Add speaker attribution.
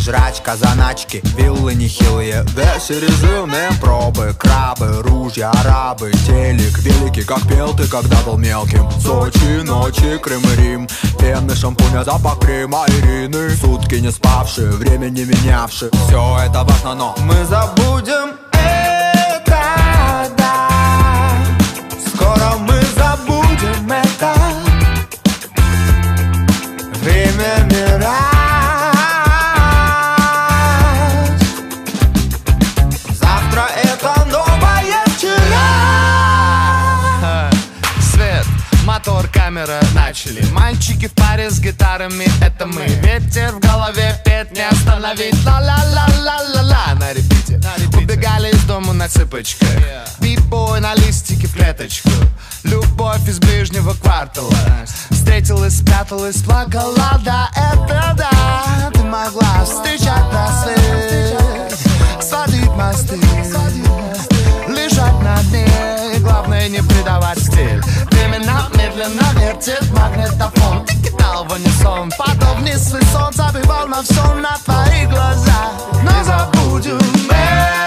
Speaker 1: жрачка, заначки, виллы нехилые, весь режимные пробы, крабы, ружья, арабы, телек великий, как пел ты, когда был мелким. Сочи, ночи, Крым и Рим, пены, шампуня, запах крема, Ирины. Сутки не спавшие, время не менявшие. Все это важно, но мы забудем это, да. Скоро мы забудем это. Время мирать. Завтра это новое вчера.
Speaker 2: Свет, мотор, камера, начали. Мальчики в паре с гитарами, это мы. Ветер в голове, петь не остановить. Ла-ла-ла-ла-ла-ла. На репите убегали из дома на цыпочках. Бибой на листике в клеточку. Любовь из ближнего квартала. Встретилась, спряталась, плакала. Да, это да. Ты могла встречать рассвет, сводить мосты, лежать на дне. Главное не предавать стиль. Времена медленно вертит магнитофон. Ты кидал в унисон, падал вниз, и сон забивал на все на твоих глазах. Но забудем